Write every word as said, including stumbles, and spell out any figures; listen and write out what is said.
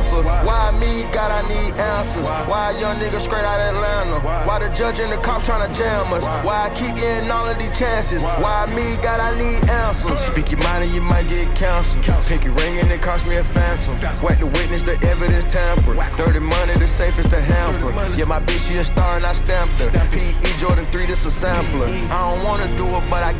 answer. Why me, God, I need answers. Why a young nigga straight out Atlanta? Why the judge and the cops tryna jam us? Why I keep getting all of these chances? Why me, God, I need answers. Speak your mind and you might get counseled. Pinky ring and it cost me a phantom. Whack the witness, the evidence tampered. Dirty money, the safest to hamper. Yeah, my bitch, she a star and I stamped her. P E Jordan three, this a sampler. I don't wanna do it, but I